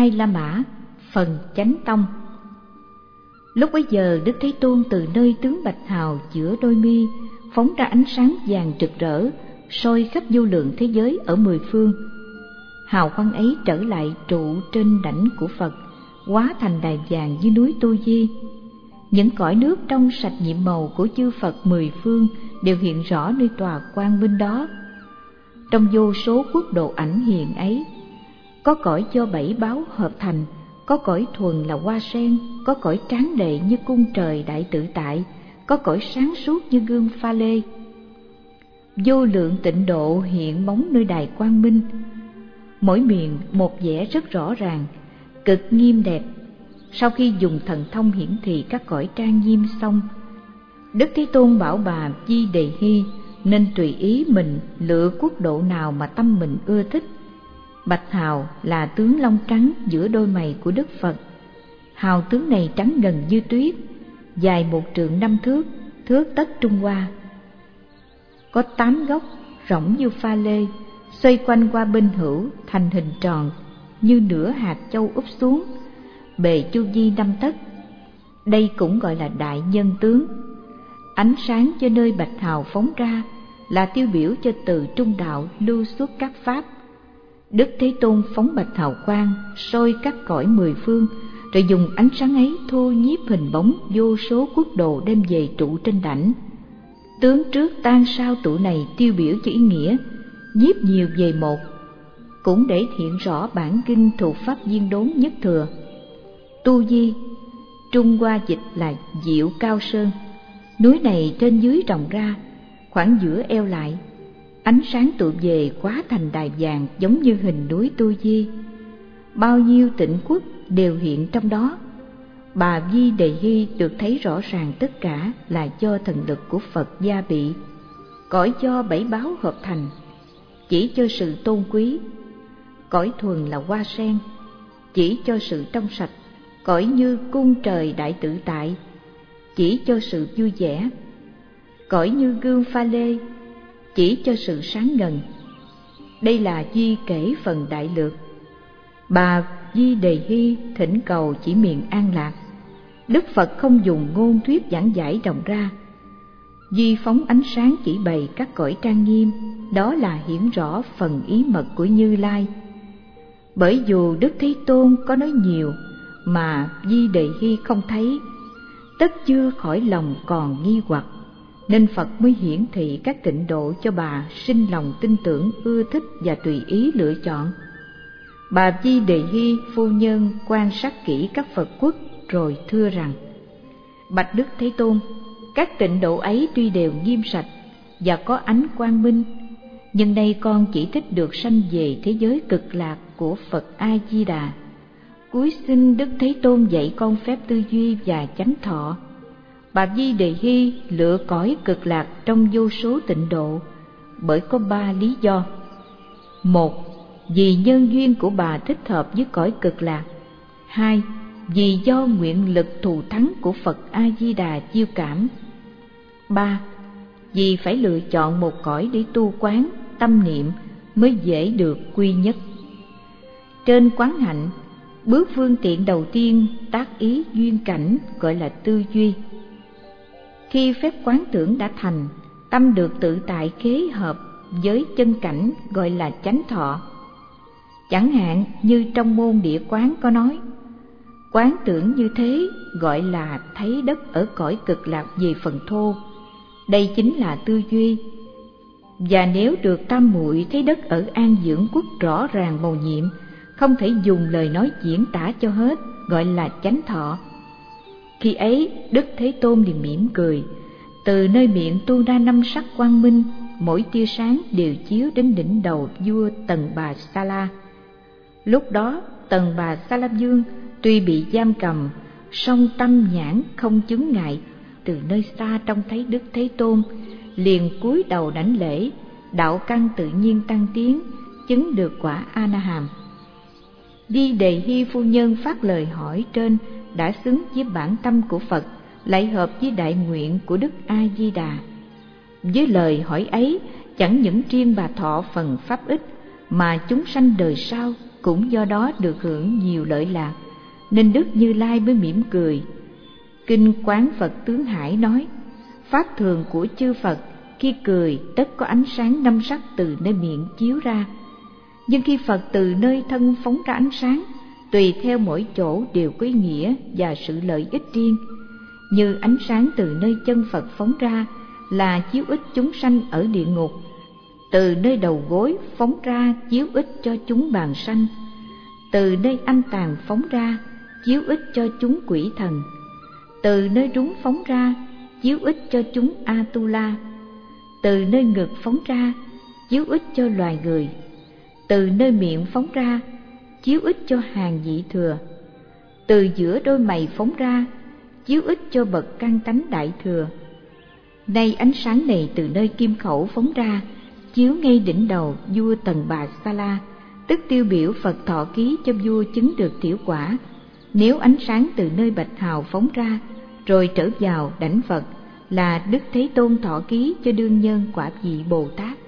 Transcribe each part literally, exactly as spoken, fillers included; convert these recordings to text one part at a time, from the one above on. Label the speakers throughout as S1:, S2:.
S1: Hai La Mã, phần Chánh Tông. Lúc bấy giờ Đức Thế Tôn từ nơi tướng bạch hào giữa đôi mi phóng ra ánh sáng vàng rực rỡ, soi khắp vô lượng thế giới ở mười phương. Hào quang ấy trở lại trụ trên đảnh của Phật, hóa thành đài vàng như núi Tu Di. Những cõi nước trong sạch nhiệm màu của chư Phật mười phương đều hiện rõ nơi tòa quang minh đó. Trong vô số quốc độ ảnh hiện ấy, có cõi do bảy báo hợp thành, có cõi thuần là hoa sen, có cõi tráng lệ như cung trời đại tự tại, có cõi sáng suốt như gương pha lê. Vô lượng tịnh độ hiện bóng nơi đài quang minh, mỗi miền một vẻ rất rõ ràng, cực nghiêm đẹp. Sau khi dùng thần thông hiển thị các cõi trang nghiêm xong, Đức Thế Tôn bảo bà Di Đề Hy nên tùy ý mình lựa quốc độ nào mà tâm mình ưa thích. Bạch hào là tướng lông trắng giữa đôi mày của Đức Phật. Hào tướng này trắng ngần như tuyết, dài một trượng năm thước, thước tất Trung Hoa. Có tám góc rỗng như pha lê, xoay quanh qua bên hữu thành hình tròn như nửa hạt châu úp xuống, bề chu vi năm tấc. Đây cũng gọi là đại nhân tướng. Ánh sáng cho nơi bạch hào phóng ra là tiêu biểu cho từ trung đạo lưu xuất các pháp. Đức Thế Tôn phóng bạch hào quang soi các cõi mười phương, rồi dùng ánh sáng ấy thu nhiếp hình bóng vô số quốc độ đem về trụ trên đảnh. Tướng trước tan sau tụ này tiêu biểu cho ý nghĩa nhiếp nhiều về một, cũng để hiện rõ bản kinh thuộc pháp viên đốn nhất thừa. Tu Di, Trung Hoa dịch là Diệu Cao Sơn. Núi này trên dưới rộng ra, khoảng giữa eo lại, ánh sáng tụ về hóa thành đài vàng giống như hình núi Tu Di. Bao nhiêu tịnh quốc đều hiện trong đó. Bà Di Đề Hy được thấy rõ ràng tất cả là do thần lực của Phật gia bị. Cõi do bảy báo hợp thành, chỉ cho sự tôn quý. Cõi thuần là hoa sen, chỉ cho sự trong sạch. Cõi như cung trời đại tự tại, chỉ cho sự vui vẻ. Cõi như gương pha lê, chỉ cho sự sáng ngần. Đây là Di kể phần đại lược. Bà Di Đề Hy thỉnh cầu chỉ miền an lạc. Đức Phật không dùng ngôn thuyết giảng giải rộng ra. Di phóng ánh sáng chỉ bày các cõi trang nghiêm, đó là hiển rõ phần ý mật của Như Lai. Bởi dù Đức Thế Tôn có nói nhiều mà Di Đề Hy không thấy, tất chưa khỏi lòng còn nghi hoặc, nên Phật mới hiển thị các tịnh độ cho bà sinh lòng tin tưởng ưa thích và tùy ý lựa chọn. Bà Di Đề Hy phu nhân quan sát kỹ các Phật quốc rồi thưa rằng: Bạch Đức Thế Tôn, các tịnh độ ấy tuy đều nghiêm sạch và có ánh quang minh, nhưng nay con chỉ thích được sanh về thế giới cực lạc của Phật A Di Đà. Cúi xin Đức Thế Tôn dạy con phép tư duy và chánh thọ. Bà Di Đề Hy lựa cõi cực lạc trong vô số tịnh độ bởi có ba lý do. Một, vì nhân duyên của bà thích hợp với cõi cực lạc. Hai, vì do nguyện lực thù thắng của Phật A Di Đà chiêu cảm. Ba, vì phải lựa chọn một cõi để tu quán tâm niệm mới dễ được quy nhất. Trên quán hạnh, bước phương tiện đầu tiên tác ý duyên cảnh gọi là tư duy. Khi phép quán tưởng đã thành, tâm được tự tại khế hợp với chân cảnh gọi là chánh thọ. Chẳng hạn như trong môn địa quán có nói, quán tưởng như thế gọi là thấy đất ở cõi cực lạc về phần thô. Đây chính là tư duy. Và nếu được tam muội thấy đất ở an dưỡng quốc rõ ràng mầu nhiệm, không thể dùng lời nói diễn tả cho hết, gọi là chánh thọ. Khi ấy Đức Thế Tôn liền mỉm cười, từ nơi miệng tu ra năm sắc quang minh, mỗi tia sáng đều chiếu đến đỉnh đầu vua Tần Bà Sa La. Lúc đó Tần Bà Sa La Vương tuy bị giam cầm, song tâm nhãn không chứng ngại, từ nơi xa trông thấy Đức Thế Tôn, liền cúi đầu đảnh lễ, đạo căn tự nhiên tăng tiến, chứng được quả A Na Hàm. Di Đề Hy phu nhân phát lời hỏi trên đã xứng với bản tâm của Phật, lại hợp với đại nguyện của Đức A Di Đà. Với lời hỏi ấy, chẳng những riêng bà thọ phần pháp ích, mà chúng sanh đời sau cũng do đó được hưởng nhiều lợi lạc, nên Đức Như Lai mới mỉm cười. Kinh Quán Phật Tướng Hải nói, pháp thường của chư Phật khi cười tất có ánh sáng năm sắc từ nơi miệng chiếu ra. Nhưng khi Phật từ nơi thân phóng ra ánh sáng, tùy theo mỗi chỗ đều có ý nghĩa và sự lợi ích riêng. Như ánh sáng từ nơi chân Phật phóng ra là chiếu ích chúng sanh ở địa ngục, từ nơi đầu gối phóng ra chiếu ích cho chúng bàn sanh, từ nơi anh tàn phóng ra chiếu ích cho chúng quỷ thần, từ nơi rúng phóng ra chiếu ích cho chúng Atula, từ nơi ngực phóng ra chiếu ích cho loài người, từ nơi miệng phóng ra chiếu ích cho hàng vị thừa, từ giữa đôi mày phóng ra chiếu ích cho bậc căn tánh đại thừa. Nay ánh sáng này từ nơi kim khẩu phóng ra chiếu ngay đỉnh đầu vua Tần Bà Sa La, tức tiêu biểu Phật thọ ký cho vua chứng được tiểu quả. Nếu ánh sáng từ nơi bạch hào phóng ra rồi trở vào đảnh Phật là Đức Thế Tôn thọ ký cho đương nhân quả vị Bồ Tát.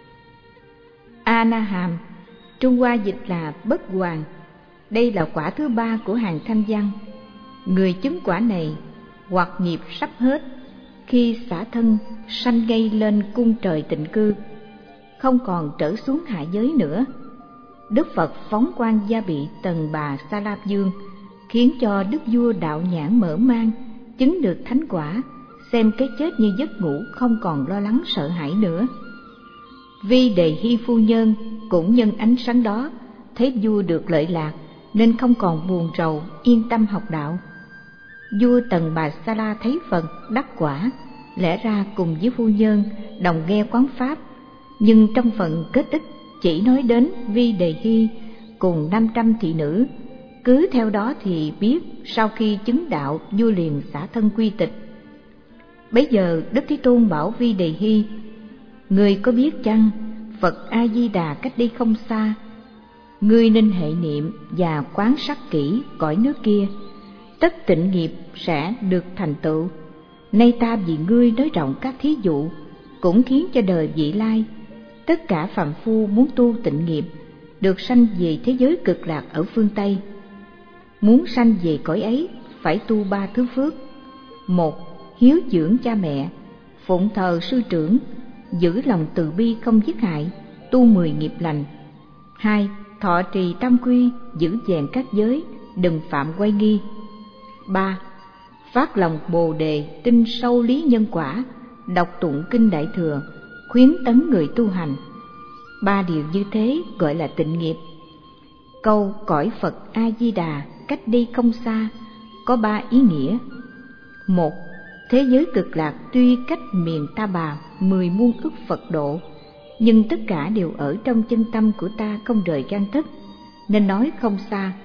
S1: A Na Hàm, Trung Hoa dịch là bất hoàn. Đây là quả thứ ba của hàng thanh văn. Người chứng quả này hoặc nghiệp sắp hết, khi xả thân sanh ngay lên cung trời tịnh cư, không còn trở xuống hạ giới nữa. Đức Phật phóng quang gia bị Tần Bà Sa La vương, khiến cho đức vua đạo nhãn mở mang, chứng được thánh quả, xem cái chết như giấc ngủ, không còn lo lắng sợ hãi nữa. Vi Đề Hy phu nhân cũng nhân ánh sáng đó thấy vua được lợi lạc, nên không còn buồn rầu, yên tâm học đạo. Vua Tần Bà Sa La thấy Phật đắc quả, lẽ ra cùng với phu nhân đồng nghe quán pháp, nhưng trong phần kết ích chỉ nói đến Vi Đề Hy cùng năm trăm thị nữ. Cứ theo đó thì biết sau khi chứng đạo vua liền xả thân quy tịch. Bấy giờ Đức Thế Tôn bảo Vi Đề Hy, người có biết chăng Phật A Di Đà cách đây không xa, ngươi nên hệ niệm và quán sát kỹ cõi nước kia, tất tịnh nghiệp sẽ được thành tựu. Nay ta vì ngươi nói rộng các thí dụ, cũng khiến cho đời vị lai tất cả phàm phu muốn tu tịnh nghiệp được sanh về thế giới cực lạc ở phương Tây. Muốn sanh về cõi ấy phải tu ba thứ phước: một, hiếu dưỡng cha mẹ, phụng thờ sư trưởng, giữ lòng từ bi không giết hại, tu mười nghiệp lành. Hai, thọ trì tam quy, giữ vẹn các giới, đừng phạm quay nghi. Ba, phát lòng bồ đề, tin sâu lý nhân quả, đọc tụng kinh Đại Thừa, khuyến tấn người tu hành. Ba điều như thế gọi là tịnh nghiệp. Câu cõi Phật A Di Đà cách đi không xa có ba ý nghĩa. Một, thế giới cực lạc tuy cách miền Ta Bà mười muôn ức Phật độ, nhưng tất cả đều ở trong chân tâm của ta, không rời gan thức, nên nói không xa.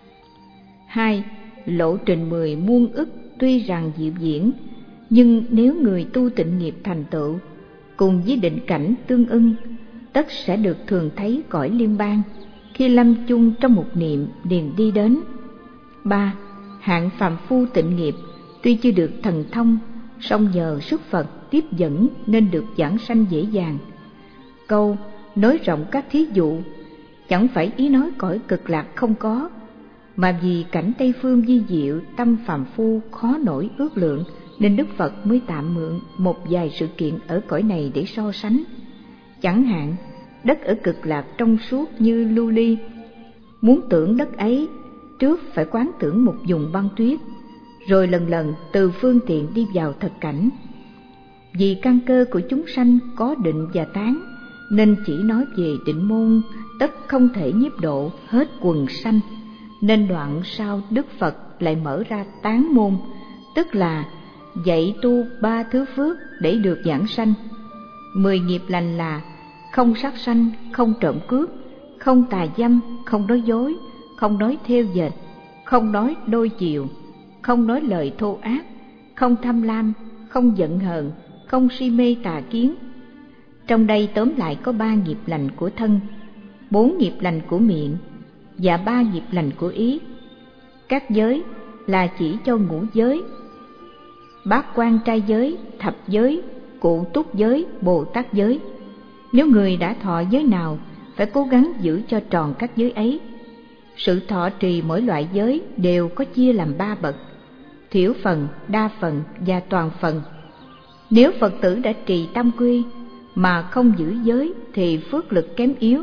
S1: Hai, lộ trình mười muôn ức tuy rằng diệu diễn, nhưng nếu người tu tịnh nghiệp thành tựu cùng với định cảnh tương ưng, tất sẽ được thường thấy cõi liên bang, khi lâm chung trong một niệm liền đi đến. Ba, hạng phàm phu tịnh nghiệp tuy chưa được thần thông, song nhờ sức Phật tiếp dẫn nên được giảng sanh dễ dàng. Câu nói rộng các thí dụ chẳng phải ý nói cõi cực lạc không có, mà vì cảnh Tây phương vi diệu, tâm phàm phu khó nổi ước lượng, nên Đức Phật mới tạm mượn một vài sự kiện ở cõi này để so sánh. Chẳng hạn đất ở cực lạc trong suốt như lưu ly, muốn tưởng đất ấy trước phải quán tưởng một vùng băng tuyết, rồi lần lần từ phương tiện đi vào thật cảnh. Vì căn cơ của chúng sanh có định và tán, nên chỉ nói về định môn tất không thể nhiếp độ hết quần sanh, nên đoạn sau Đức Phật lại mở ra tán môn, tức là dạy tu ba thứ phước để được giảng sanh. Mười nghiệp lành là không sát sanh, không trộm cướp, không tà dâm, không nói dối, không nói theo dệt, không nói đôi chiều, không nói lời thô ác, không tham lam, không giận hờn, không si mê tà kiến. Trong đây tóm lại có ba nghiệp lành của thân, bốn nghiệp lành của miệng và ba nghiệp lành của ý. Các giới là chỉ cho ngũ giới, bát quan trai giới, thập giới, cụ túc giới, Bồ Tát giới. Nếu người đã thọ giới nào phải cố gắng giữ cho tròn các giới ấy, Sự thọ trì mỗi loại giới đều có chia làm ba bậc: thiểu phần, đa phần và toàn phần. Nếu Phật tử đã trì tam quy mà không giữ giới thì phước lực kém yếu.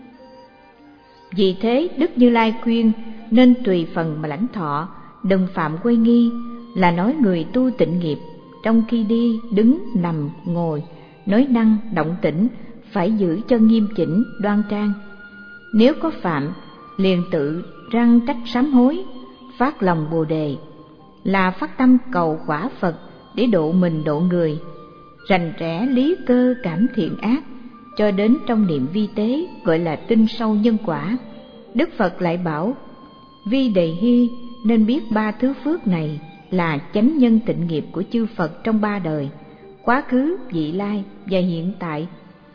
S1: Vì thế Đức Như Lai khuyên nên tùy phần mà lãnh thọ, đừng phạm quay nghi, là nói người tu tịnh nghiệp trong khi đi, đứng, nằm, ngồi, nói năng, động tĩnh phải giữ cho nghiêm chỉnh, đoan trang. Nếu có phạm, liền tự răng trách sám hối, phát lòng Bồ Đề, là phát tâm cầu quả Phật để độ mình độ người, rành rẽ lý cơ cảm thiện ác, cho đến trong niệm vi tế gọi là tin sâu nhân quả. Đức Phật lại bảo Vi Đề Hy nên biết ba thứ phước này là chánh nhân tịnh nghiệp của chư Phật trong ba đời, quá khứ, vị lai và hiện tại.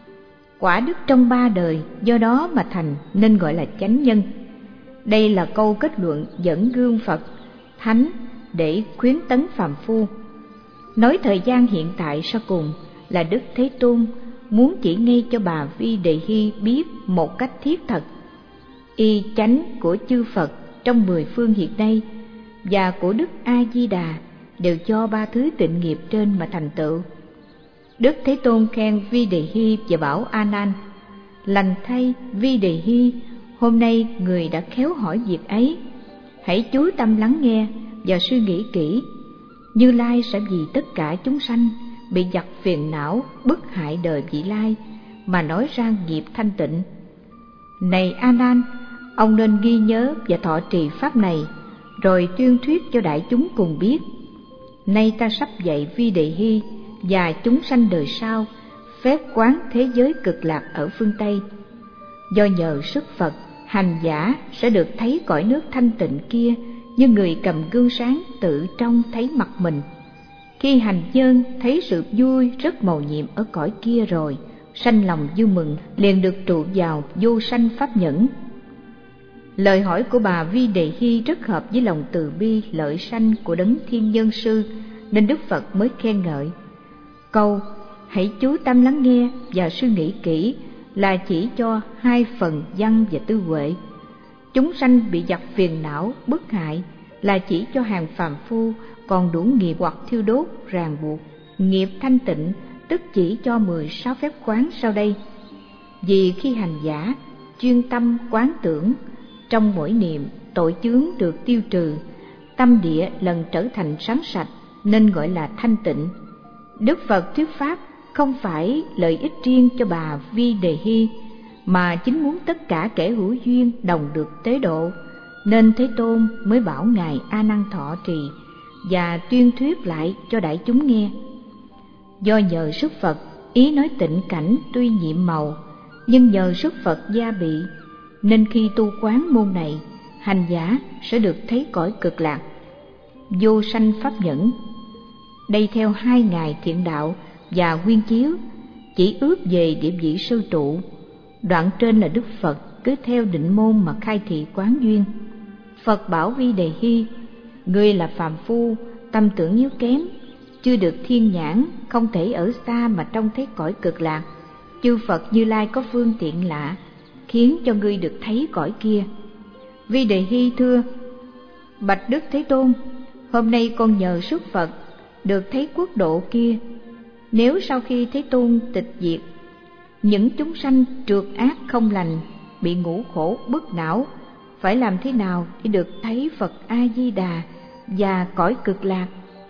S1: Quả đức trong ba đời do đó mà thành nên gọi là chánh nhân. Đây là câu kết luận dẫn gương Phật, Thánh để khuyến tấn phàm phu. Nói thời gian hiện tại sau cùng là Đức Thế Tôn muốn chỉ ngay cho bà Vi Đề Hy biết một cách thiết thật y chánh của chư Phật trong mười phương hiện nay và của Đức A Di Đà đều cho ba thứ tịnh nghiệp trên mà thành tựu. Đức Thế Tôn khen Vi Đề Hy và bảo A Nan: lành thay Vi Đề Hy, hôm nay người đã khéo hỏi việc ấy, hãy chú tâm lắng nghe và suy nghĩ kỹ. Như Lai sẽ vì tất cả chúng sanh bị giặc phiền não bức hại đời vị lai mà nói ra nghiệp thanh tịnh. Này A Nan, ông nên ghi nhớ và thọ trì pháp này, rồi tuyên thuyết cho đại chúng cùng biết. Nay ta sắp dạy Vi Đề Hy và chúng sanh đời sau phép quán thế giới cực lạc ở phương Tây. Do nhờ sức Phật, hành giả sẽ được thấy cõi nước thanh tịnh kia như người cầm gương sáng tự trong thấy mặt mình. Khi hành nhân thấy sự vui rất mầu nhiệm ở cõi kia rồi, sanh lòng vui mừng, liền được trụ vào vô sanh pháp nhẫn. Lời hỏi của bà Vi Đề Hy rất hợp với lòng từ bi lợi sanh của Đấng Thiên Nhân Sư, nên Đức Phật mới khen ngợi. Câu hãy chú tâm lắng nghe và suy nghĩ kỹ là chỉ cho hai phần văn và tư huệ. Chúng sanh bị giặc phiền não bức hại là chỉ cho hàng phàm phu còn đủ nghiệp hoặc thiêu đốt ràng buộc. Nghiệp thanh tịnh tức chỉ cho mười sáu phép quán sau đây. Vì khi hành giả chuyên tâm quán tưởng, trong mỗi niệm tội chướng được tiêu trừ, tâm địa lần trở thành sáng sạch, nên gọi là thanh tịnh. Đức Phật thuyết pháp không phải lợi ích riêng cho bà Vi Đề Hy, mà chính muốn tất cả kẻ hữu duyên đồng được tế độ, nên Thế Tôn mới bảo ngài A Nan thọ trì và tuyên thuyết lại cho đại chúng nghe. Do nhờ sức Phật, ý nói tịnh cảnh tuy nhiệm màu, nhưng nhờ sức Phật gia bị, nên khi tu quán môn này, hành giả sẽ được thấy cõi cực lạc, vô sanh pháp nhẫn. Đây theo hai ngài Thiện Đạo và Nguyên Chiếu chỉ ước về địa vị sư trụ. Đoạn trên là Đức Phật cứ theo định môn mà khai thị quán duyên. Phật bảo Vi Đề Hy: ngươi là phàm phu, tâm tưởng yếu kém, chưa được thiên nhãn, không thể ở xa mà trông thấy cõi cực lạc. Chư Phật Như Lai có phương tiện lạ, khiến cho ngươi được thấy cõi kia. Vi Đề Hy thưa: bạch Đức Thế Tôn, hôm nay con nhờ sức Phật được thấy quốc độ kia. Nếu sau khi Thế Tôn tịch diệt, những chúng sanh trượt ác không lành, bị ngũ khổ bức não, phải làm thế nào để được thấy Phật A Di Đà và cõi cực lạc?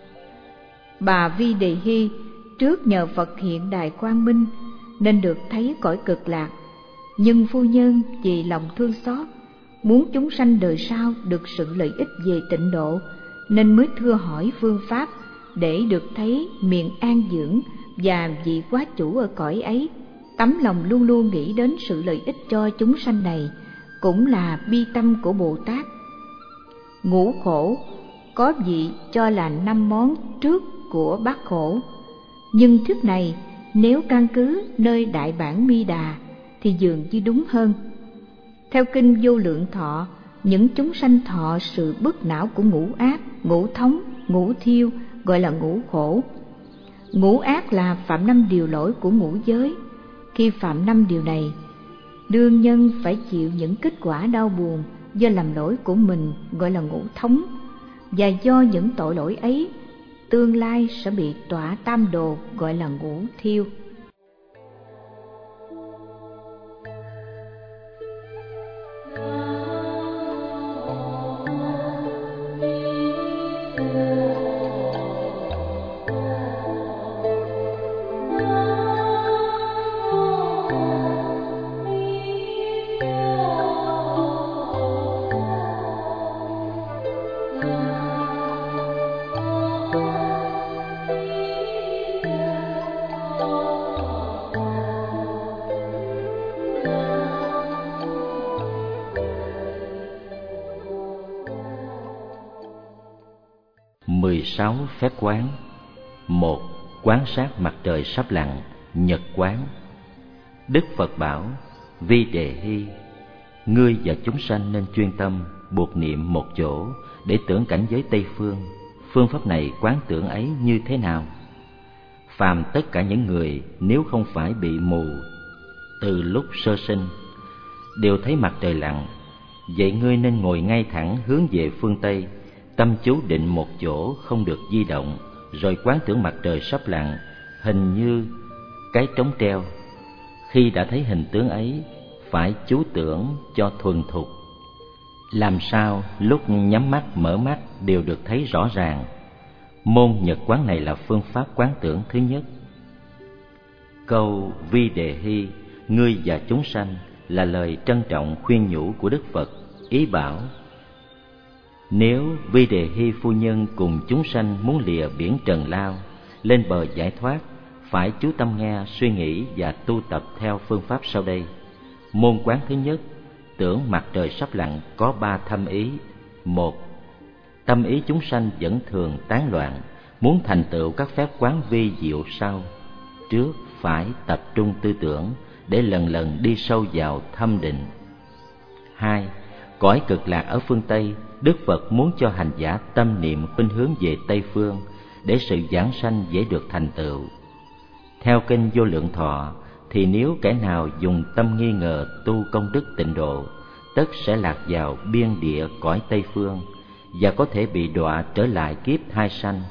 S1: Bà Vi Đề Hy trước nhờ Phật hiện đài quang minh nên được thấy cõi cực lạc, nhưng phu nhân vì lòng thương xót, muốn chúng sanh đời sau được sự lợi ích về tịnh độ, nên mới thưa hỏi phương pháp để được thấy miền an dưỡng và vị quá chủ ở cõi ấy. Tấm lòng luôn luôn nghĩ đến sự lợi ích cho chúng sanh này cũng là bi tâm của Bồ Tát. Ngũ khổ có vị cho là năm món trước của bát khổ, nhưng thuyết này nếu căn cứ nơi Đại Bản Mi Đà thì dường như đúng hơn. Theo kinh Vô Lượng Thọ, những chúng sanh thọ sự bức não của ngũ ác, ngũ thống, ngũ thiêu gọi là ngũ khổ. Ngũ ác là phạm năm điều lỗi của ngũ giới. Khi phạm năm điều này, đương nhân phải chịu những kết quả đau buồn do làm lỗi của mình gọi là ngũ thống, và do những tội lỗi ấy tương lai sẽ bị tọa tam đồ gọi là ngũ thiêu.
S2: mười sáu phép quán. Một. Quán sát mặt trời sắp lặn, nhật quán. Đức Phật bảo: Vi Đề Hy, ngươi và chúng sanh nên chuyên tâm buộc niệm một chỗ để tưởng cảnh giới Tây phương. Phương pháp này quán tưởng ấy như thế nào? Phàm tất cả những người nếu không phải bị mù từ lúc sơ sinh đều thấy mặt trời lặn, vậy ngươi nên ngồi ngay thẳng hướng về phương Tây, tâm chú định một chỗ không được di động, rồi quán tưởng mặt trời sắp lặn hình như cái trống treo. Khi đã thấy hình tướng ấy, phải chú tưởng cho thuần thục, làm sao lúc nhắm mắt mở mắt đều được thấy rõ ràng. Môn nhật quán này là phương pháp quán tưởng thứ nhất. Câu Vi Đề Hy, ngươi và chúng sanh là lời trân trọng khuyên nhủ của Đức Phật, ý bảo nếu Vi Đề Hy phu nhân cùng chúng sanh muốn lìa biển trần lao lên bờ giải thoát, phải chú tâm nghe, suy nghĩ và tu tập theo phương pháp sau đây. Môn quán thứ nhất, tưởng mặt trời sắp lặn, có ba thâm ý. Một. Tâm ý chúng sanh vẫn thường tán loạn, muốn thành tựu các phép quán vi diệu sau. Trước phải tập trung tư tưởng để lần lần đi sâu vào thâm định. Hai. Cõi cực lạc ở phương Tây, Đức Phật muốn cho hành giả tâm niệm khuynh hướng về Tây phương để sự giảng sanh dễ được thành tựu. Theo kinh Vô Lượng Thọ thì nếu kẻ nào dùng tâm nghi ngờ tu công đức tịnh độ, tất sẽ lạc vào biên địa cõi Tây phương và có thể bị đọa trở lại kiếp thai sanh.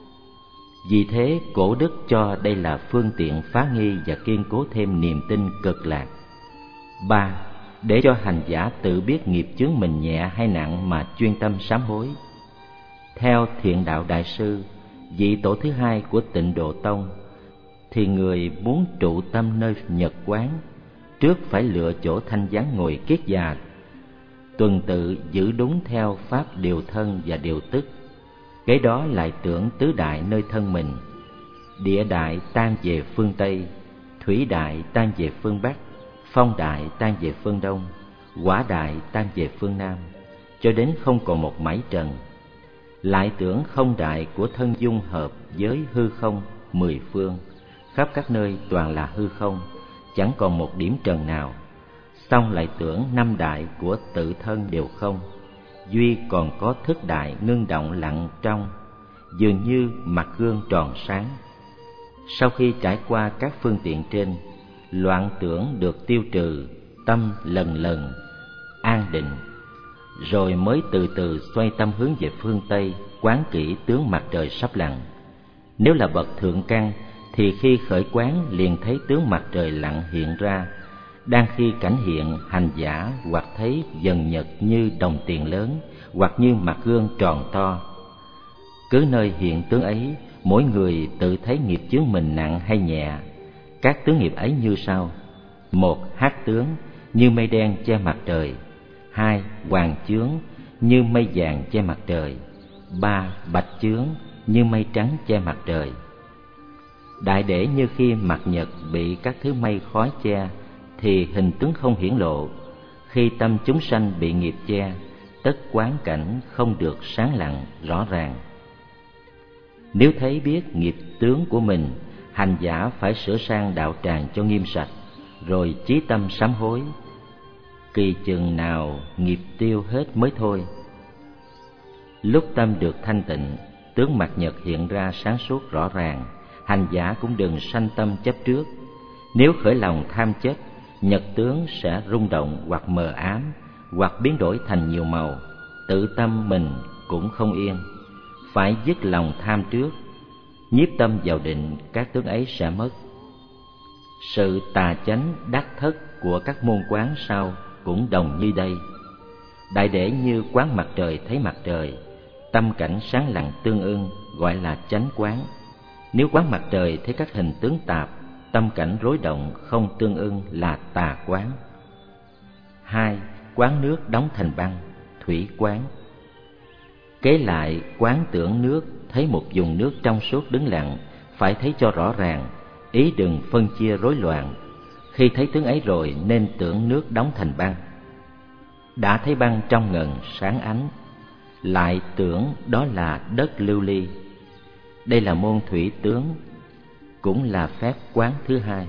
S2: Vì thế cổ đức cho đây là phương tiện phá nghi và kiên cố thêm niềm tin cực lạc. Ba. Để cho hành giả tự biết nghiệp chướng mình nhẹ hay nặng mà chuyên tâm sám hối. Theo Thiện Đạo Đại Sư, vị tổ thứ hai của Tịnh Độ Tông, thì người muốn trụ tâm nơi nhật quán, trước phải lựa chỗ thanh vắng ngồi kiết già, tuần tự giữ đúng theo pháp điều thân và điều tức. Cái đó lại tưởng tứ đại nơi thân mình: địa đại tan về phương Tây, thủy đại tan về phương Bắc, phong đại tan về phương Đông, hỏa đại tan về phương Nam, cho đến không còn một mảy trần. Lại tưởng không đại của thân dung hợp với hư không mười phương, khắp các nơi toàn là hư không, chẳng còn một điểm trần nào. Xong lại tưởng năm đại của tự thân đều không, duy còn có thức đại ngưng động lặng trong, dường như mặt gương tròn sáng. Sau khi trải qua các phương tiện trên, loạn tưởng được tiêu trừ, tâm lần lần an định, rồi mới từ từ xoay tâm hướng về phương Tây, quán kỹ tướng mặt trời sắp lặn. Nếu là bậc thượng căn thì khi khởi quán liền thấy tướng mặt trời lặn hiện ra. Đang khi cảnh hiện, hành giả hoặc thấy dần nhật như đồng tiền lớn, hoặc như mặt gương tròn to. Cứ nơi hiện tướng ấy, mỗi người tự thấy nghiệp chướng mình nặng hay nhẹ. Các tướng nghiệp ấy như sau: một. Hắc tướng, như mây đen che mặt trời. Hai. Hoàng chướng, như mây vàng che mặt trời. Ba. Bạch chướng, như mây trắng che mặt trời. Đại để như khi mặt nhật bị các thứ mây khói che thì hình tướng không hiển lộ. Khi tâm chúng sanh bị nghiệp che, tất quán cảnh không được sáng lặng rõ ràng. Nếu thấy biết nghiệp tướng của mình, hành giả phải sửa sang đạo tràng cho nghiêm sạch, rồi chí tâm sám hối. Kỳ chừng nào nghiệp tiêu hết mới thôi. Lúc tâm được thanh tịnh, tướng mặt nhật hiện ra sáng suốt rõ ràng, hành giả cũng đừng sanh tâm chấp trước. Nếu khởi lòng tham chấp, nhật tướng sẽ rung động hoặc mờ ám, hoặc biến đổi thành nhiều màu, tự tâm mình cũng không yên. Phải dứt lòng tham trước, nhiếp tâm vào định, các tướng ấy sẽ mất. Sự tà chánh đắc thất của các môn quán sau cũng đồng như đây. Đại để như quán mặt trời thấy mặt trời, tâm cảnh sáng lặng tương ưng, gọi là chánh quán. Nếu quán mặt trời thấy các hình tướng tạp, tâm cảnh rối động không tương ưng, là tà quán. Hai, quán nước đóng thành băng, thủy quán. Kế lại quán tưởng nước, thấy một vùng nước trong suốt đứng lặng, phải thấy cho rõ ràng, ý đừng phân chia rối loạn. Khi thấy tướng ấy rồi nên tưởng nước đóng thành băng. Đã thấy băng trong ngần sáng ánh, lại tưởng đó là đất lưu ly. Đây là môn thủy tướng, cũng là phép quán thứ hai.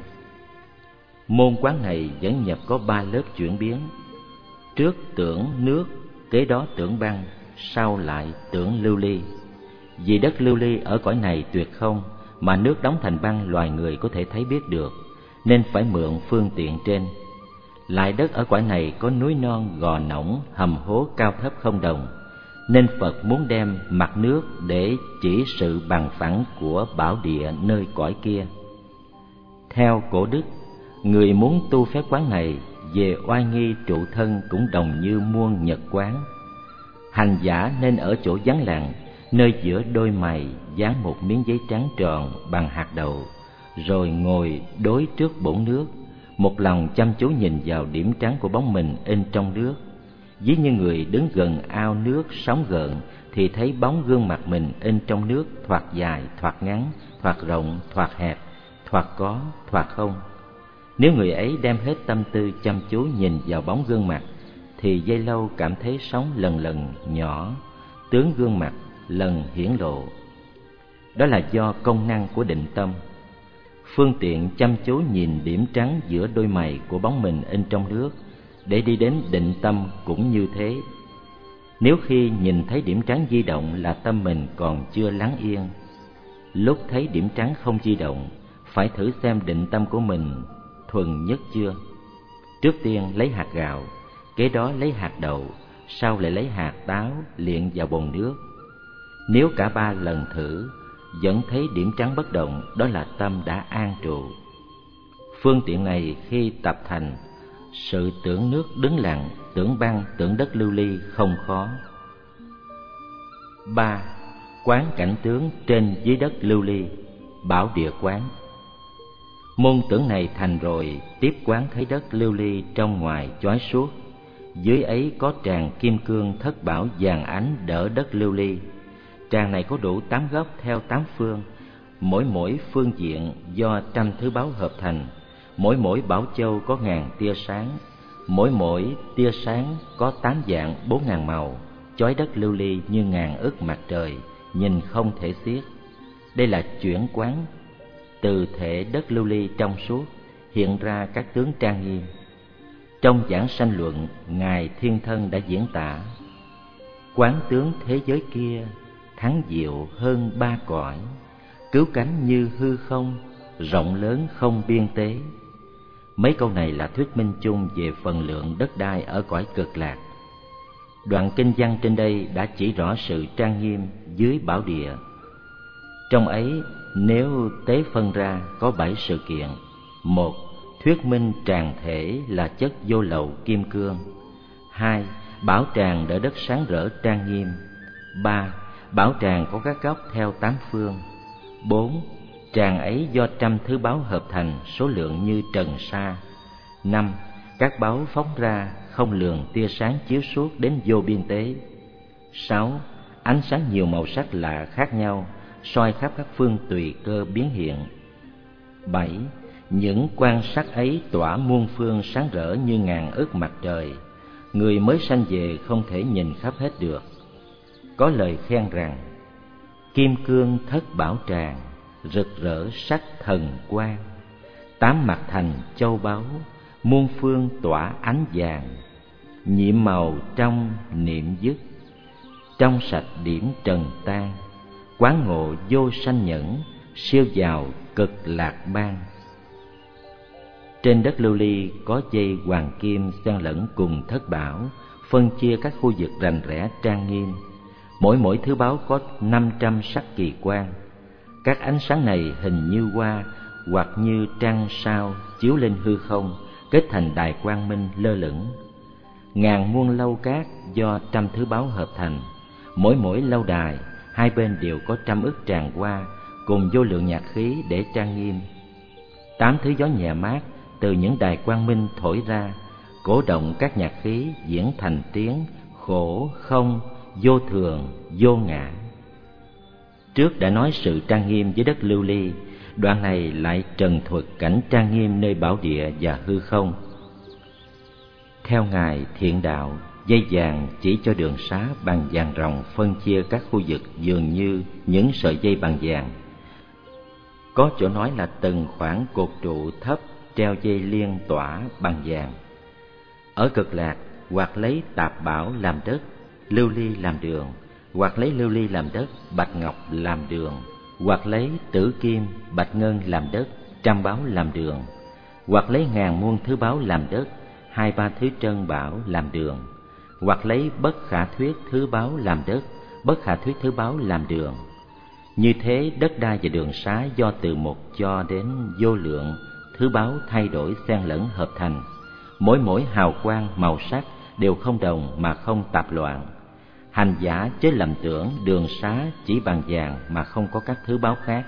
S2: Môn quán này vẫn nhập có ba lớp chuyển biến: trước tưởng nước, kế đó tưởng băng, sau lại tưởng lưu ly. Vì đất lưu ly ở cõi này tuyệt không, mà nước đóng thành băng loài người có thể thấy biết được, nên phải mượn phương tiện trên. Lại đất ở cõi này có núi non, gò nõng, hầm hố cao thấp không đồng, nên Phật muốn đem mặt nước để chỉ sự bằng phẳng của bảo địa nơi cõi kia. Theo cổ đức, người muốn tu phép quán này về oai nghi trụ thân cũng đồng như muôn nhật quán. Hành giả nên ở chỗ vắng lặng, nơi giữa đôi mày dán một miếng giấy trắng tròn bằng hạt đậu, rồi ngồi đối trước bồn nước, một lòng chăm chú nhìn vào điểm trắng của bóng mình in trong nước. Ví như người đứng gần ao nước sóng gợn thì thấy bóng gương mặt mình in trong nước, thoạt dài, thoạt ngắn, thoạt rộng, thoạt hẹp, thoạt có, thoạt không. Nếu người ấy đem hết tâm tư chăm chú nhìn vào bóng gương mặt, thì giây lâu cảm thấy sóng lần lần nhỏ, tướng gương mặt lần hiển lộ. Đó là do công năng của định tâm. Phương tiện chăm chú nhìn điểm trắng giữa đôi mày của bóng mình in trong nước, để đi đến định tâm cũng như thế. Nếu khi nhìn thấy điểm trắng di động là tâm mình còn chưa lắng yên. Lúc thấy điểm trắng không di động, phải thử xem định tâm của mình thuần nhất chưa. Trước tiên lấy hạt gạo, kế đó lấy hạt đậu, sau lại lấy hạt táo luyện vào bồn nước. Nếu cả ba lần thử vẫn thấy điểm trắng bất động, đó là tâm đã an trụ. Phương tiện này khi tập thành, sự tưởng nước đứng lặng, tưởng băng, tưởng đất lưu ly không khó. Ba, quán cảnh tướng trên dưới đất lưu ly, bảo địa quán. Môn tưởng này thành rồi, tiếp quán thấy đất lưu ly trong ngoài chói suốt, dưới ấy có tràng kim cương thất bảo vàng ánh đỡ đất lưu ly. Tràng này có đủ tám góc theo tám phương, mỗi mỗi phương diện do trăm thứ báu hợp thành. Mỗi mỗi bảo châu có ngàn tia sáng, mỗi mỗi tia sáng có tám dạng bốn ngàn màu, chói đất lưu ly như ngàn ức mặt trời, nhìn không thể xiết. Đây là chuyển quán. Từ thể đất lưu ly trong suốt hiện ra các tướng trang nghiêm. Trong giảng sanh luận, Ngài Thiên Thân đã diễn tả: quán tướng thế giới kia thắng diệu hơn ba cõi, cứu cánh như hư không, rộng lớn không biên tế. Mấy câu này là thuyết minh chung về phần lượng đất đai ở cõi cực lạc. Đoạn kinh văn trên đây đã chỉ rõ sự trang nghiêm dưới bảo địa. Trong ấy nếu tế phân ra có bảy sự kiện. Một, thuyết minh tràng thể là chất vô lậu kim cương. Hai, bảo tràng đỡ đất sáng rỡ trang nghiêm. Ba, bảo tràng có các góc theo tám phương. Bốn, tràng ấy do trăm thứ báu hợp thành, số lượng như trần sa. Năm, các báu phóng ra không lường tia sáng chiếu suốt đến vô biên tế. Sáu, ánh sáng nhiều màu sắc lạ khác nhau, soi khắp các phương tùy cơ biến hiện. Bảy, những quan sắc ấy tỏa muôn phương sáng rỡ như ngàn ức mặt trời, người mới sanh về không thể nhìn khắp hết được. Có lời khen rằng: kim cương thất bảo tràng, rực rỡ sắc thần quang, tám mặt thành châu báu, muôn phương tỏa ánh vàng, nhiệm màu trong niệm dứt, trong sạch điểm trần tan, quán ngộ vô sanh nhẫn, siêu giàu cực lạc ban. Trên đất lưu ly có dây hoàng kim xen lẫn cùng thất bảo, phân chia các khu vực rành rẽ trang nghiêm. Mỗi mỗi thứ báu có năm trăm sắc kỳ quan. Các ánh sáng này hình như hoa hoặc như trăng sao chiếu lên hư không, kết thành đài quang minh lơ lửng. Ngàn muôn lâu cát do trăm thứ báu hợp thành. Mỗi mỗi lâu đài, hai bên đều có trăm ức tràng hoa cùng vô lượng nhạc khí để trang nghiêm. Tám thứ gió nhẹ mát từ những đài quang minh thổi ra, cổ động các nhạc khí diễn thành tiếng khổ, không, vô thường, vô ngã. Trước đã nói sự trang nghiêm dưới đất lưu ly, đoạn này lại trần thuật cảnh trang nghiêm nơi bảo địa và hư không. Theo Ngài Thiện Đạo, dây vàng chỉ cho đường xá bằng vàng ròng phân chia các khu vực dường như những sợi dây bằng vàng. Có chỗ nói là từng khoảng cột trụ thấp treo dây liên tỏa bằng vàng. Ở Cực Lạc, hoặc lấy tạp bảo làm đất, lưu ly làm đường, hoặc lấy lưu ly làm đất, bạch ngọc làm đường, hoặc lấy tử kim, bạch ngân làm đất, trăm báu làm đường, hoặc lấy ngàn muôn thứ báu làm đất, hai ba thứ trân bảo làm đường, hoặc lấy bất khả thuyết thứ báu làm đất, bất khả thuyết thứ báu làm đường. Như thế đất đai và đường xá do từ một cho đến vô lượng thứ báu thay đổi xen lẫn hợp thành. Mỗi mỗi hào quang màu sắc đều không đồng mà không tạp loạn. Hành giả chớ lầm tưởng đường xá chỉ bằng vàng mà không có các thứ báu khác.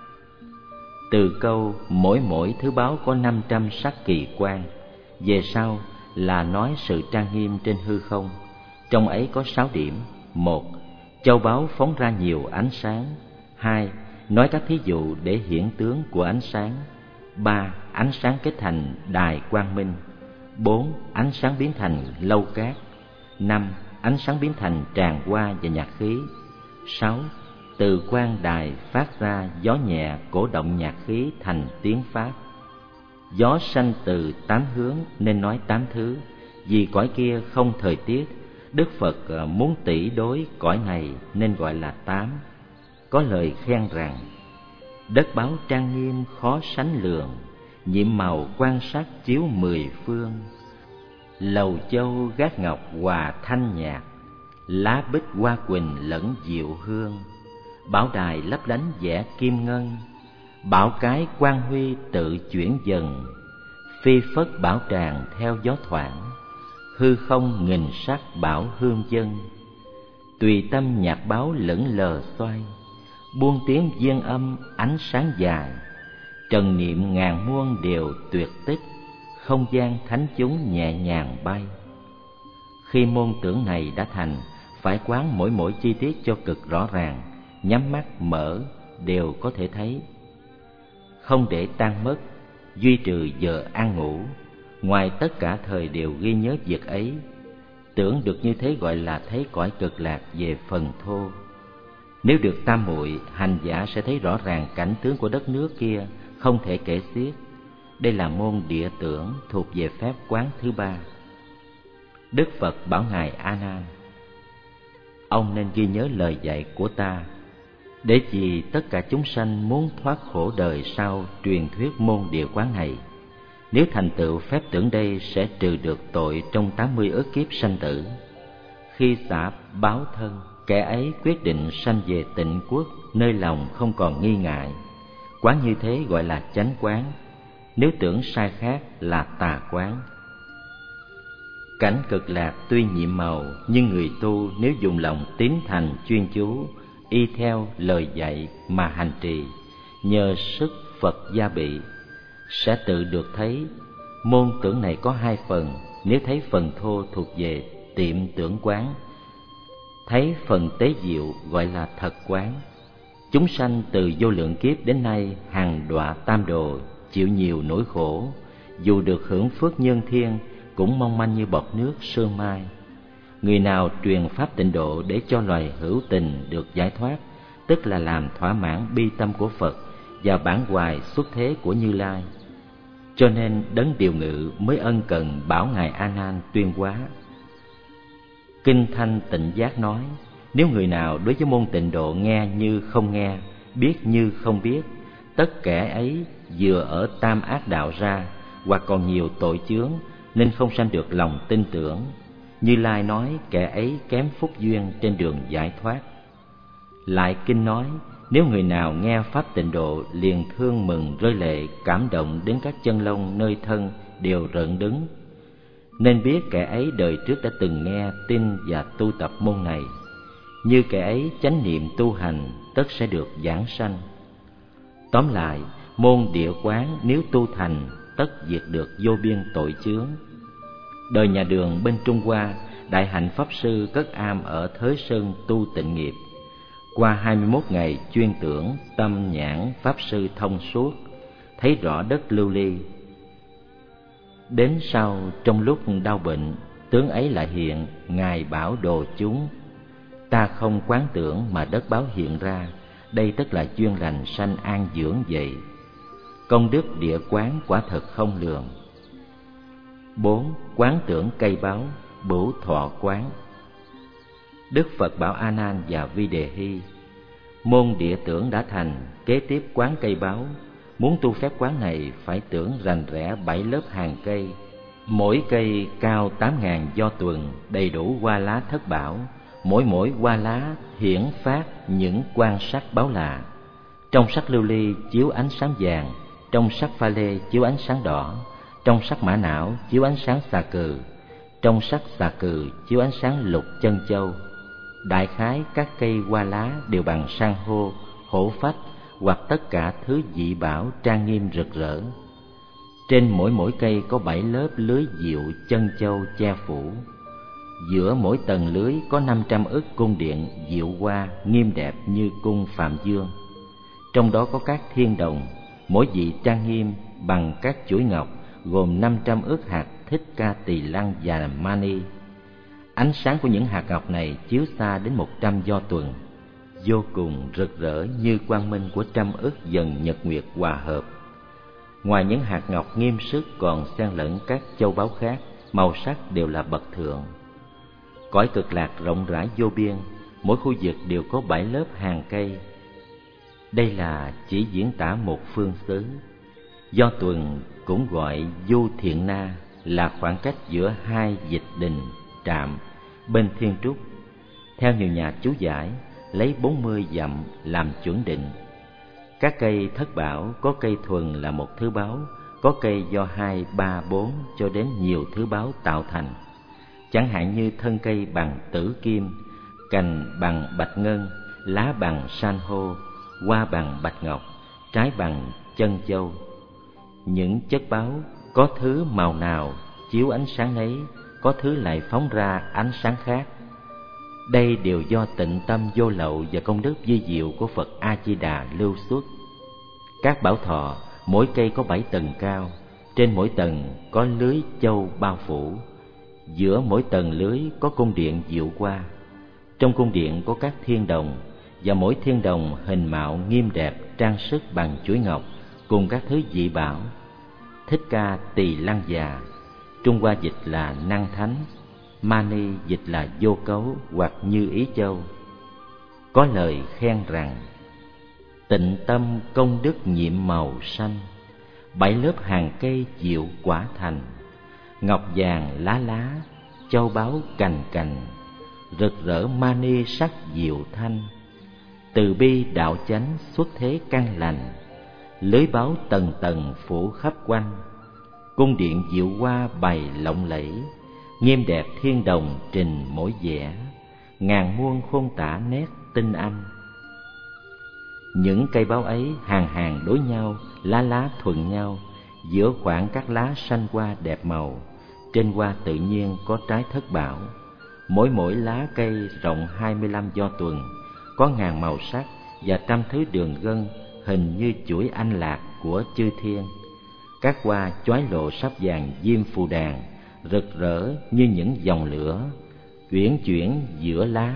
S2: Từ câu mỗi mỗi thứ báu có năm trăm sắc kỳ quan, về sau là nói sự trang nghiêm trên hư không. Trong ấy có sáu điểm: một, châu báu phóng ra nhiều ánh sáng. Hai, nói các thí dụ để hiển tướng của ánh sáng. Ba, ánh sáng kết thành đài quang minh. Bốn, ánh sáng biến thành lâu cát. Năm, ánh sáng biến thành tràng hoa và nhạc khí. Sáu, từ quan đài phát ra gió nhẹ cổ động nhạc khí thành tiếng pháp. Gió sanh từ tám hướng nên nói tám thứ, vì cõi kia không thời tiết. Đức Phật muốn tỷ đối cõi này nên gọi là tám. Có lời khen rằng: đất báu trang nghiêm khó sánh lường, nhiệm màu quan sát chiếu mười phương. Lầu châu gác ngọc hòa thanh nhạc, lá bích hoa quỳnh lẫn diệu hương. Bảo đài lấp lánh vẽ kim ngân, bảo cái quang huy tự chuyển dần. Phi phất bảo tràng theo gió thoảng, hư không nghìn sắc bảo hương dân. Tùy tâm nhạc báo lững lờ xoay, buông tiếng viên âm ánh sáng dài. Trần niệm ngàn muôn đều tuyệt tích, không gian thánh chúng nhẹ nhàng bay. Khi môn tưởng này đã thành, phải quán mỗi mỗi chi tiết cho cực rõ ràng, nhắm mắt mở đều có thể thấy. Không để tan mất, duy trừ giờ ăn ngủ, ngoài tất cả thời đều ghi nhớ việc ấy. Tưởng được như thế gọi là thấy cõi cực lạc về phần thô. Nếu được tam muội, hành giả sẽ thấy rõ ràng cảnh tướng của đất nước kia không thể kể xiết. Đây là môn địa tưởng thuộc về phép quán thứ ba. Đức Phật bảo ngài A Nan: ông nên ghi nhớ lời dạy của ta, để vì tất cả chúng sanh muốn thoát khổ đời sau truyền thuyết môn địa quán này. Nếu thành tựu phép tưởng đây sẽ trừ được tội trong tám mươi ức kiếp sanh tử. Khi xả báo thân, kẻ ấy quyết định sanh về tịnh quốc, nơi lòng không còn nghi ngại. Quán như thế gọi là chánh quán, nếu tưởng sai khác là tà quán. Cảnh cực lạc tuy nhiệm màu, nhưng người tu nếu dùng lòng tín thành chuyên chú, y theo lời dạy mà hành trì, nhờ sức Phật gia bị, sẽ tự được thấy. Môn tưởng này có hai phần, nếu thấy phần thô thuộc về tiệm tưởng quán, thấy phần tế diệu gọi là thật quán. Chúng sanh từ vô lượng kiếp đến nay hằng đọa tam đồ, chịu nhiều nỗi khổ, dù được hưởng phước nhân thiên cũng mong manh như bọt nước sương mai. Người nào truyền pháp tịnh độ để cho loài hữu tình được giải thoát, tức là làm thỏa mãn bi tâm của Phật và bản hoài xuất thế của Như Lai. Cho nên đấng điều ngự mới ân cần bảo ngài A Nan tuyên hóa. Kinh Thanh Tịnh Giác nói: nếu người nào đối với môn tịnh độ nghe như không nghe, biết như không biết, tất kẻ ấy vừa ở tam ác đạo ra, hoặc còn nhiều tội chướng, nên không sanh được lòng tin tưởng. Như Lai nói kẻ ấy kém phúc duyên trên đường giải thoát. Lại kinh nói, nếu người nào nghe pháp tịnh độ liền thương mừng rơi lệ, cảm động đến các chân lông nơi thân đều rợn đứng, nên biết kẻ ấy đời trước đã từng nghe tin và tu tập môn này. Như kẻ ấy chánh niệm tu hành, tất sẽ được giảng sanh. Tóm lại, môn Địa Quán nếu tu thành, tất diệt được vô biên tội chướng. Đời nhà Đường bên Trung Hoa, Đại Hạnh Pháp Sư cất am ở Thới Sơn tu tịnh nghiệp. Qua hai mươi mốt ngày chuyên tưởng, tâm nhãn Pháp Sư thông suốt, thấy rõ đất lưu ly. Đến sau, trong lúc đau bệnh, tướng ấy lại hiện, Ngài bảo đồ chúng: ta không quán tưởng mà đất báo hiện ra, đây tất là duyên lành sanh an dưỡng vậy. Công đức địa quán quả thật không lường. Bốn. Quán tưởng cây báo, bửu thọ quán. Đức Phật bảo A Nan và Vi Đề Hy: môn địa tưởng đã thành, kế tiếp quán cây báo. Muốn tu phép quán này phải tưởng rành rẽ bảy lớp hàng cây, mỗi cây cao tám ngàn do tuần, đầy đủ hoa lá thất bảo. Mỗi mỗi hoa lá hiển phát những quan sắc báo lạ. Trong sắc lưu ly chiếu ánh sáng vàng, trong sắc pha lê chiếu ánh sáng đỏ, trong sắc mã não chiếu ánh sáng xà cừ, trong sắc xà cừ chiếu ánh sáng lục chân châu. Đại khái các cây hoa lá đều bằng san hô, hổ phách hoặc tất cả thứ dị bảo trang nghiêm rực rỡ. Trên mỗi mỗi cây có bảy lớp lưới diệu chân châu che phủ. Giữa mỗi tầng lưới có năm trăm ức cung điện diệu hoa nghiêm đẹp như cung Phạm Dương. Trong đó có các thiên đồng, mỗi vị trang nghiêm bằng các chuỗi ngọc, gồm năm trăm ức hạt Thích Ca Tỳ Lăng và Mani. Ánh sáng của những hạt ngọc này chiếu xa đến một trăm do tuần, vô cùng rực rỡ như quang minh của trăm ức dần nhật nguyệt hòa hợp. Ngoài những hạt ngọc nghiêm sức còn xen lẫn các châu báu khác, màu sắc đều là bậc thượng. Cõi Cực Lạc rộng rãi vô biên, mỗi khu vực đều có bảy lớp hàng cây. Đây là chỉ diễn tả một phương xứ. Do tuần cũng gọi Du Thiện Na, là khoảng cách giữa hai dịch đình trạm bên Thiên Trúc. Theo nhiều nhà chú giải, lấy bốn mươi dặm làm chuẩn định. Các cây thất bảo có cây thuần là một thứ báu, có cây do hai, ba, bốn cho đến nhiều thứ báu tạo thành. Chẳng hạn như thân cây bằng tử kim, cành bằng bạch ngân, lá bằng san hô, hoa bằng bạch ngọc, trái bằng chân châu. Những chất báu có thứ màu nào chiếu ánh sáng ấy, có thứ lại phóng ra ánh sáng khác. Đây đều do tịnh tâm vô lậu và công đức vi diệu của Phật A Di Đà lưu xuất. Các bảo thọ mỗi cây có bảy tầng cao, trên mỗi tầng có lưới châu bao phủ. Giữa mỗi tầng lưới có cung điện diệu hoa. Trong cung điện có các thiên đồng, và mỗi thiên đồng hình mạo nghiêm đẹp, trang sức bằng chuỗi ngọc cùng các thứ dị bảo. Thích Ca Tỳ Lăng Già, Trung Hoa dịch là Năng Thánh, Mani dịch là Vô Cấu hoặc Như Ý Châu. Có lời khen rằng: tịnh tâm công đức nhiệm màu xanh, bảy lớp hàng cây diệu quả thành, ngọc vàng lá lá, châu báu cành cành, rực rỡ mani sắc diệu thanh. Từ bi đạo chánh xuất thế căn lành, lưới báu tầng tầng phủ khắp quanh. Cung điện diệu hoa bày lộng lẫy, nghiêm đẹp thiên đồng trình mỗi vẻ, ngàn muôn khôn tả nét tinh anh. Những cây báu ấy hàng hàng đối nhau, lá lá thuận nhau, giữa khoảng các lá xanh hoa đẹp màu. Trên hoa tự nhiên có trái thất bảo. Mỗi mỗi lá cây rộng hai mươi lăm do tuần, có ngàn màu sắc và trăm thứ đường gân hình như chuỗi anh lạc của chư thiên. Các hoa chói lộ sáp vàng diêm phù đàn, rực rỡ như những dòng lửa uyển chuyển giữa lá.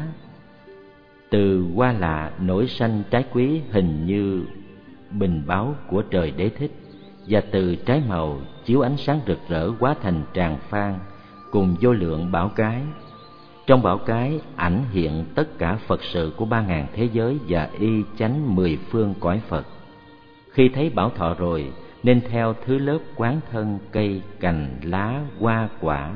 S2: Từ hoa lạ nổi xanh trái quý hình như bình báu của trời Đế Thích, và từ trái màu chiếu ánh sáng rực rỡ hóa thành tràng phan cùng vô lượng bảo cái. Trong bảo cái ảnh hiện tất cả Phật sự của ba ngàn thế giới và y chánh mười phương cõi Phật. Khi thấy bảo thọ rồi, nên theo thứ lớp quán thân cây, cành, lá, hoa, quả,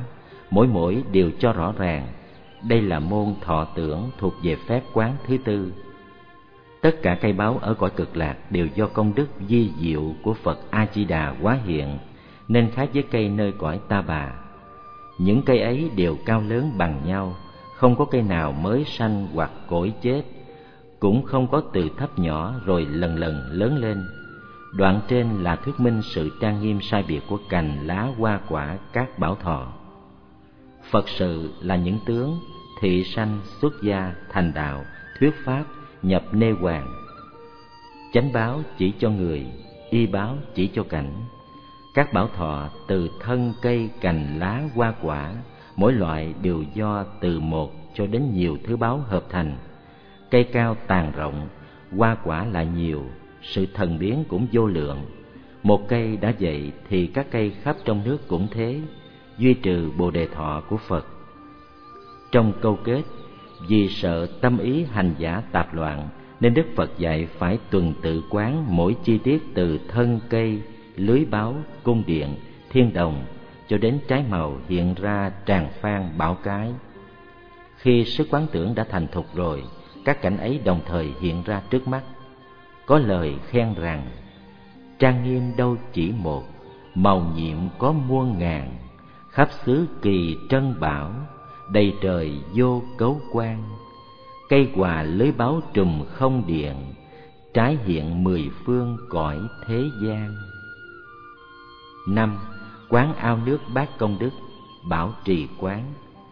S2: mỗi mỗi đều cho rõ ràng đây là môn thọ tưởng thuộc về phép quán thứ tư. Tất cả cây báu ở cõi cực lạc đều do công đức vi diệu của Phật A Di Đà hóa hiện, nên khác với cây nơi cõi Ta Bà. Những cây ấy đều cao lớn bằng nhau, không có cây nào mới sanh hoặc cỗi chết, cũng không có từ thấp nhỏ rồi lần lần lớn lên. Đoạn trên là thuyết minh sự trang nghiêm sai biệt của cành lá hoa quả các bảo thọ. Phật sự là những tướng thị sanh, xuất gia, thành đạo, thuyết pháp, nhập nê hoàng. Chánh báo chỉ cho người, y báo chỉ cho cảnh. Các bảo thọ từ thân cây, cành lá, hoa quả, mỗi loại đều do từ một cho đến nhiều thứ báu hợp thành. Cây cao tàn rộng, hoa quả lại nhiều, sự thần biến cũng vô lượng. Một cây đã vậy thì các cây khắp trong nước cũng thế, duy trừ bồ đề thọ của Phật. Trong câu kết, vì sợ tâm ý hành giả tạp loạn, nên Đức Phật dạy phải tuần tự quán mỗi chi tiết từ thân cây, lưới báo, cung điện, thiên đồng cho đến trái màu hiện ra tràng phan bảo cái. Khi sức quán tưởng đã thành thục rồi, các cảnh ấy đồng thời hiện ra trước mắt. Có lời khen rằng: trang nghiêm đâu chỉ một, màu nhiệm có muôn ngàn, khắp xứ kỳ trân bảo, đầy trời vô cấu quan. Cây hòa lưới báo trùm không điện, trái hiện mười phương cõi thế gian. Năm. Quán ao nước bát công đức, bảo trì quán.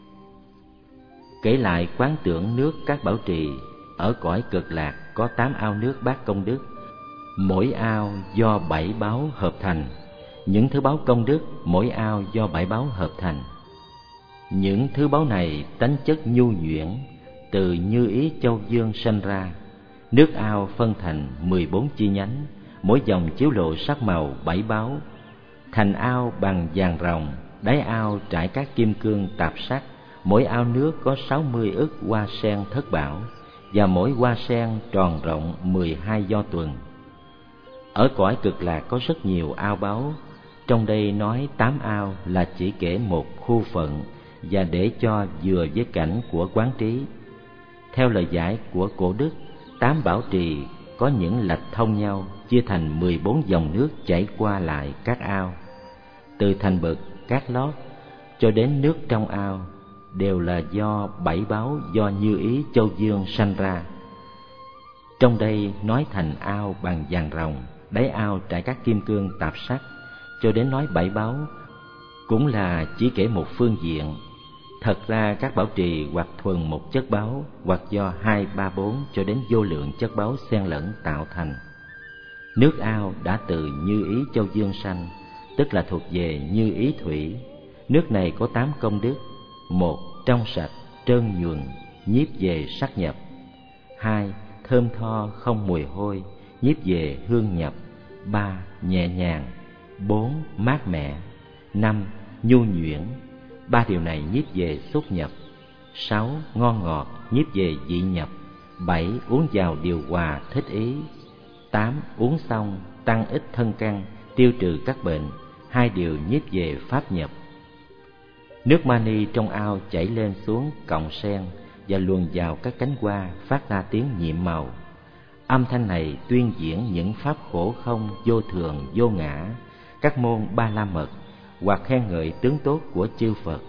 S2: Kể lại quán tưởng nước các bảo trì, ở cõi cực lạc có tám ao nước bát công đức, mỗi ao do bảy báu hợp thành. Những thứ báu công đức mỗi ao do bảy báu hợp thành. Những thứ báu này tánh chất nhu nhuyễn, từ Như Ý Châu Dương sanh ra. Nước ao phân thành mười bốn chi nhánh, mỗi dòng chiếu lộ sắc màu bảy báu. Thành ao bằng vàng ròng, đáy ao trải các kim cương tạp sắc. Mỗi ao nước có sáu mươi ức hoa sen thất bảo, và mỗi hoa sen tròn rộng mười hai do tuần. Ở cõi cực lạc có rất nhiều ao báu. Trong đây nói tám ao là chỉ kể một khu phận, và để cho vừa với cảnh của quán trí. Theo lời giải của cổ đức, tám bảo trì có những lạch thông nhau, chia thành mười bốn dòng nước chảy qua lại các ao. Từ thành bực, cát lót cho đến nước trong ao đều là do bảy báu do Như Ý Châu Dương sanh ra. Trong đây nói thành ao bằng vàng ròng, đáy ao trải các kim cương tạp sắc, cho đến nói bảy báu cũng là chỉ kể một phương diện. Thật ra các bảo trì hoặc thuần một chất báu, hoặc do hai ba bốn cho đến vô lượng chất báu xen lẫn tạo thành. Nước ao đã từ Như Ý Châu Dương sanh, tức là thuộc về Như Ý thủy. Nước này có tám công đức: một, trong sạch, trơn nhuần, nhiếp về sắc nhập. Hai, thơm tho không mùi hôi, nhiếp về hương nhập. Ba, nhẹ nhàng. Bốn, mát mẻ. Năm, nhu nhuyễn. Ba điều này nhiếp về xúc nhập. Sáu, ngon ngọt, nhiếp về vị nhập. Bảy, uống vào điều hòa thích ý. Tám, uống xong tăng ích thân căn, tiêu trừ các bệnh. Hai điều nhiếp về pháp nhập. Nước mani trong ao chảy lên xuống cọng sen và luồn vào các cánh hoa, phát ra tiếng nhiệm màu. Âm thanh này tuyên diễn những pháp khổ không, vô thường, vô ngã, các môn ba la mật, hoặc khen ngợi tướng tốt của chư Phật.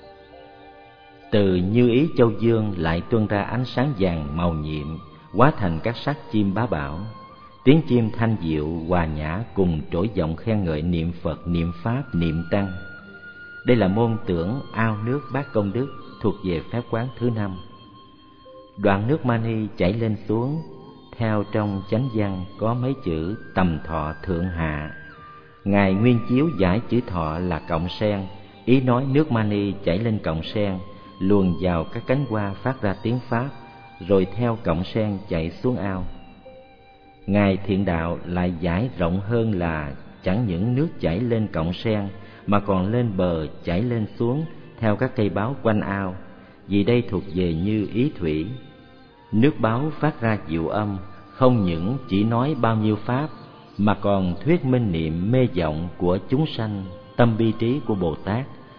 S2: Từ Như Ý Châu Dương lại tuôn ra ánh sáng vàng màu nhiệm, hóa thành các sắc chim bá bảo. Tiếng chim thanh diệu hòa nhã cùng trỗi giọng khen ngợi niệm Phật, niệm Pháp, niệm Tăng. Đây là môn tưởng ao nước bát công đức, thuộc về phép quán thứ năm. Đoạn nước mani chảy lên xuống, theo trong chánh văn có mấy chữ tầm thọ thượng hạ. Ngài Nguyên Chiếu giải chữ thọ là cộng sen, ý nói nước mani chảy lên cộng sen, luồn vào các cánh hoa phát ra tiếng Pháp, rồi theo cộng sen chạy xuống ao. Ngài Thiện Đạo lại giải rộng hơn là chẳng những nước chảy lên cộng sen, mà còn lên bờ chảy lên xuống theo các cây báo quanh ao, vì đây thuộc về Như Ý thủy. Nước báo phát ra diệu âm, không những chỉ nói bao nhiêu pháp, mà còn thuyết minh niệm mê vọng của chúng sanh, tâm bi trí của Bồ Tát,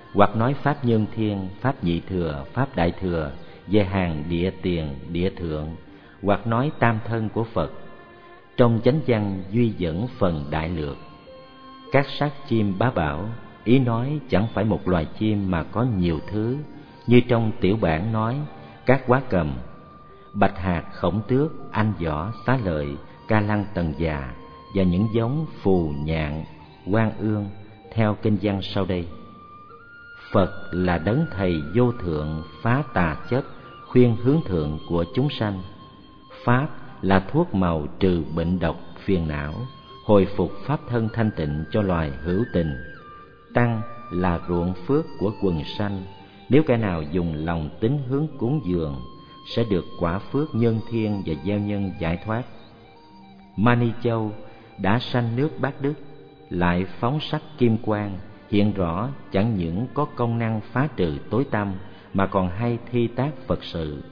S2: hoặc nói pháp nhân thiên, pháp nhị thừa, pháp đại thừa về hàng địa tiền, địa thượng, hoặc nói tam thân của Phật. Trong chánh văn duy dẫn phần đại lược. Các sát chim bá bảo, ý nói chẳng phải một loài chim mà có nhiều thứ, như trong tiểu bản nói các quá cầm, bạch hạc, khổng tước, anh võ, xá lợi, ca lăng tần già và những giống phù, nhạn, quan ương theo kinh văn sau đây. Phật là đấng thầy vô thượng, phá tà chất, khuyên hướng thượng của chúng sanh. Pháp là thuốc màu trừ bệnh độc phiền não, hồi phục pháp thân thanh tịnh cho loài hữu tình. Tăng là ruộng phước của quần sanh, nếu kẻ nào dùng lòng tín hướng cúng dường sẽ được quả phước nhân thiên và gieo nhân giải thoát. Mani Châu đã sanh nước Bát Đức, lại phóng sắc kim quang, hiện rõ chẳng những có công năng phá trừ tối tăm mà còn hay thi tác Phật sự.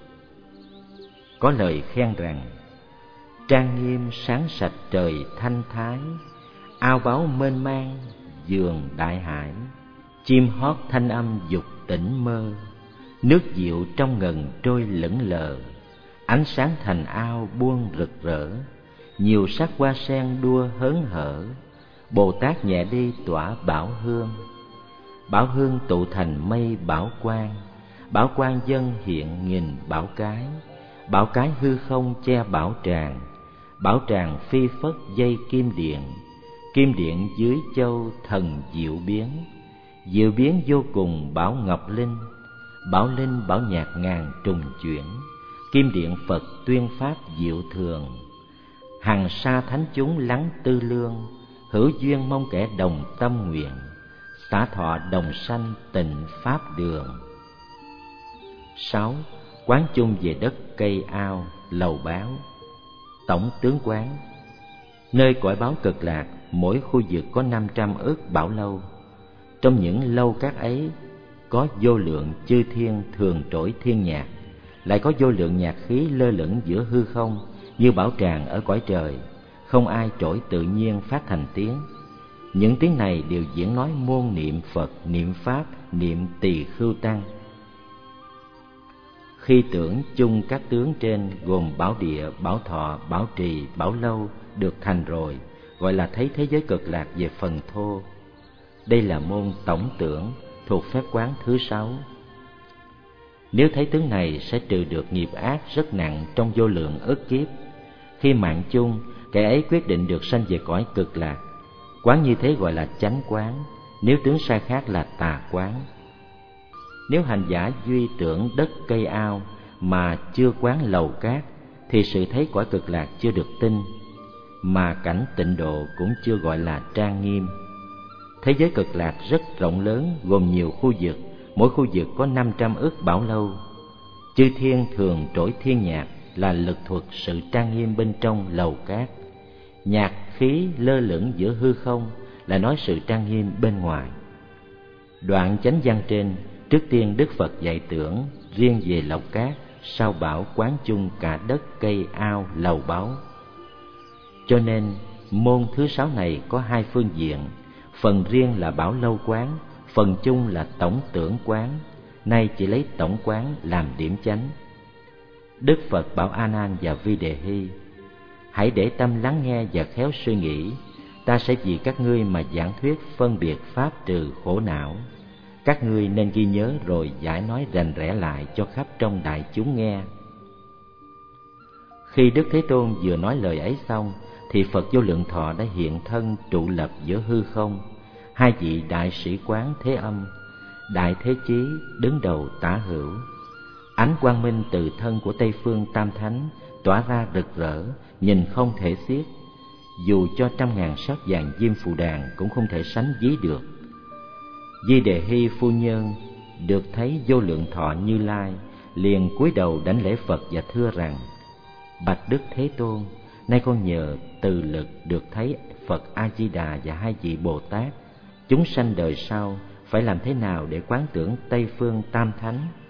S2: Có lời khen rằng: trang nghiêm sáng sạch trời thanh thái, ao báu mênh mang giường đại hải, chim hót thanh âm dục tỉnh mơ, nước dịu trong ngần trôi lững lờ, ánh sáng thành ao buông rực rỡ, nhiều sắc hoa sen đua hớn hở, Bồ Tát nhẹ đi tỏa bảo hương. Bảo hương tụ thành mây bảo quang, bảo quang dân hiện nghìn bảo cái, bảo cái hư không che bảo tràng, bảo tràng phi phất dây kim điện, kim điện dưới châu thần diệu biến, diệu biến vô cùng bảo ngọc linh, bảo linh bảo nhạc ngàn trùng chuyển, kim điện Phật tuyên pháp diệu thường, hằng sa thánh chúng lắng tư lương, hữu duyên mong kẻ đồng tâm nguyện, xả thọ đồng sanh tịnh pháp đường. Sáu. Quán chung về đất cây ao, lầu báo. Tổng tướng quán. Nơi cõi báo Cực Lạc, mỗi khu vực có năm trăm ức bảo lâu. Trong những lâu các ấy có vô lượng chư thiên thường trỗi thiên nhạc, lại có vô lượng nhạc khí lơ lửng giữa hư không như bảo tràng ở cõi trời, không ai trỗi tự nhiên phát thành tiếng. Những tiếng này đều diễn nói môn niệm Phật, niệm Pháp, niệm Tỳ Khưu Tăng. Khi tưởng chung các tướng trên gồm bảo địa, bảo thọ, bảo trì, bảo lâu được thành rồi, gọi là thấy thế giới Cực Lạc về phần thô. Đây là môn tổng tưởng thuộc phép quán thứ sáu. Nếu thấy tướng này sẽ trừ được nghiệp ác rất nặng trong vô lượng ức kiếp. Khi mạng chung, kẻ ấy quyết định được sanh về cõi Cực Lạc. Quán như thế gọi là chánh quán, nếu tướng sai khác là tà quán. Nếu hành giả duy tưởng đất cây ao mà chưa quán lầu cát, thì sự thấy cõi Cực Lạc chưa được tinh, mà cảnh tịnh độ cũng chưa gọi là trang nghiêm. Thế giới Cực Lạc rất rộng lớn, gồm nhiều khu vực, mỗi khu vực có năm trăm ức bảo lâu. Chư thiên thường trỗi thiên nhạc là lực thuật sự trang nghiêm bên trong lầu cát. Nhạc khí lơ lửng giữa hư không là nói sự trang nghiêm bên ngoài. Đoạn chánh văn trên, trước tiên Đức Phật dạy tưởng riêng về lầu cát, sau bảo quán chung cả đất cây ao lầu báu. Cho nên môn thứ sáu này có hai phương diện, phần riêng là bảo lâu quán, phần chung là tổng tưởng quán. Nay chỉ lấy tổng quán làm điểm chánh. Đức Phật bảo A Nan và Vi Đề Hy: hãy để tâm lắng nghe và khéo suy nghĩ, ta sẽ vì các ngươi mà giảng thuyết phân biệt pháp trừ khổ não. Các ngươi nên ghi nhớ rồi giải nói rành rẽ lại cho khắp trong đại chúng nghe. Khi Đức Thế Tôn vừa nói lời ấy xong, thì Phật Vô Lượng Thọ đã hiện thân trụ lập giữa hư không. Hai vị đại sĩ quán Thế Âm, Đại Thế Chí đứng đầu tả hữu. Ánh quang minh từ thân của Tây Phương Tam Thánh tỏa ra rực rỡ, nhìn không thể xiết. Dù cho trăm ngàn sắc vàng diêm phù đàn cũng không thể sánh ví được. Di Đề Hy phu nhân được thấy Vô Lượng Thọ Như Lai, liền cúi đầu đảnh lễ Phật và thưa rằng: bạch Đức Thế Tôn, nay con nhờ từ lực được thấy Phật A Di Đà và hai vị Bồ Tát, chúng sanh đời sau phải làm thế nào để quán tưởng Tây Phương Tam Thánh?